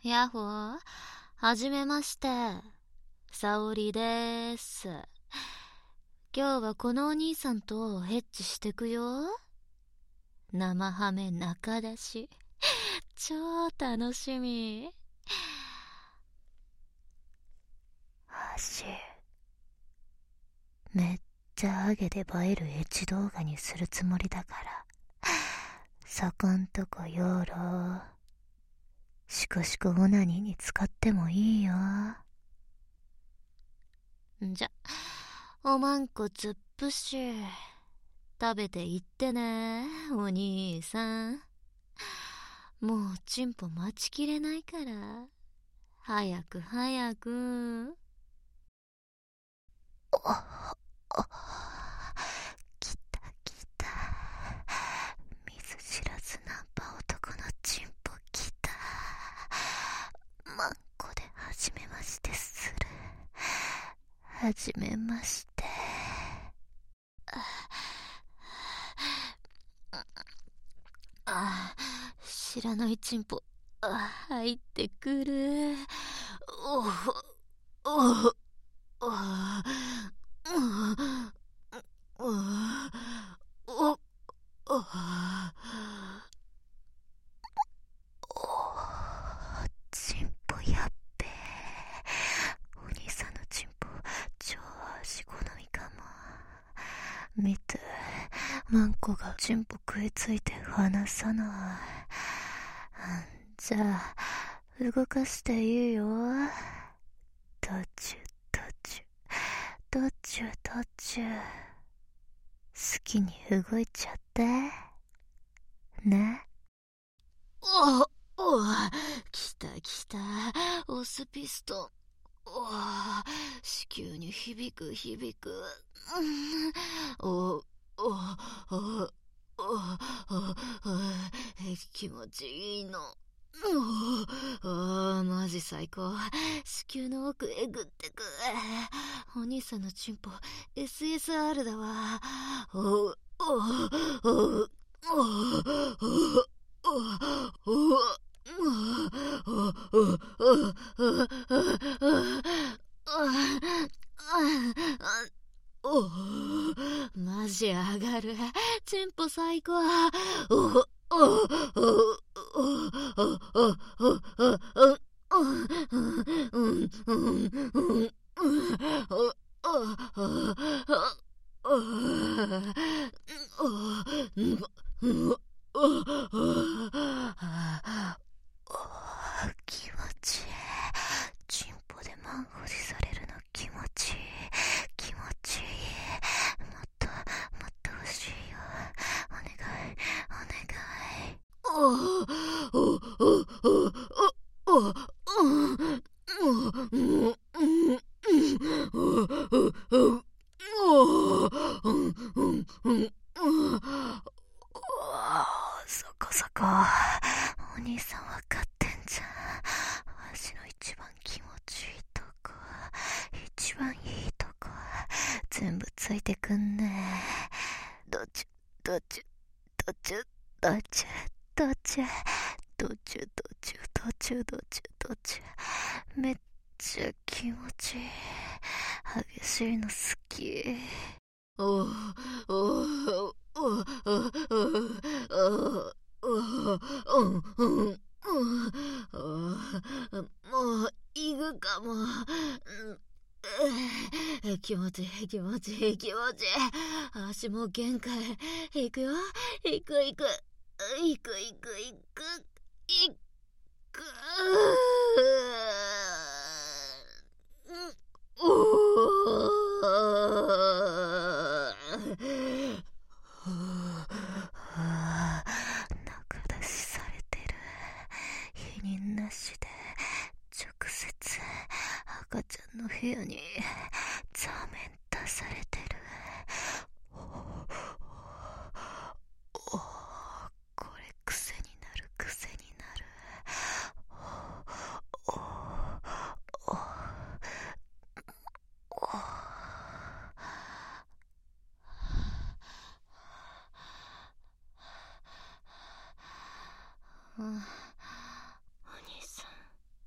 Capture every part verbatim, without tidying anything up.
やっほー、はじめまして。沙織でーす。今日はこのお兄さんとヘッチしてくよ。生ハメ中出し。超楽しみ。 足めっちゃハゲで映えるエッチ動画にするつもりだからそこんとこよろシコシコオナニーに使ってもいいよ。 んじゃおまんこつっぷし食べていってね、お兄さん。もうチンポ待ちきれないから早く早く。 おお来た来た、見ず知らずナンパ男のチンポ来た。マンコで初めましてする。初めまして。 ああ、知らないチンポあ入ってくる。おおおおおおおチンポやっべえ。お兄さんのチンポ超足好みかも。見て、マンコがチンポ食いついて離さない。じゃあ動かしていいよ。途中途中途中途中好きに動いちゃってね。 おお来た来た、オスピストン。お子宮に響く響く。おおおおお気持ちいいの。おおマジ最高。子宮の奥えぐってく。お兄さんのチンポ エスエスアール だわ。おおおおおおおマジ上がる。チンポ最高。おおお気持ちいい。チンポで満保持されるの気持ちいい。気持ちいい。もっともっと欲しいよ。お願いお願い。 おおおおおそこそこ。お兄さんわかってんじゃん。わしの一番気持ちいいとこ、一番いいとこ全部ついてくんね。どっちどっちどっちどっちどっちどっちどっちどっちどっちどっちどっちめっちゃ気持ちいい。激しいの好き。 おおおおもういぐかも。気持ちいい気持ちいい気持ちいい。足も限界。いくよ、いくいくいくいくいくいく。お中出しされてる。否認なしで直接赤ちゃんの部屋にザーメン出されてる。おおこれ癖になる癖になる。おおおおお兄さん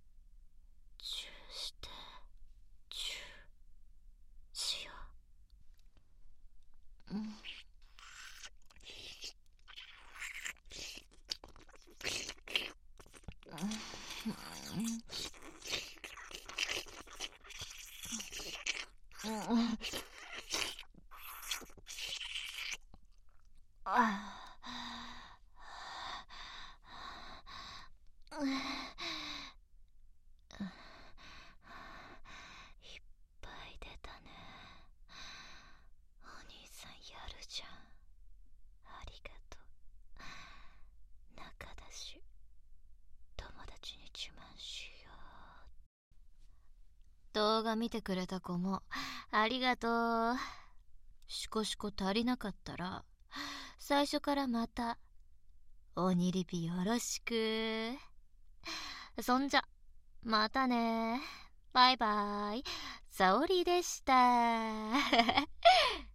動画見てくれた子もありがとう。シコシコ足りなかったら最初からまた鬼リピよろしく。そんじゃまたね。バイバイ。沙織でした。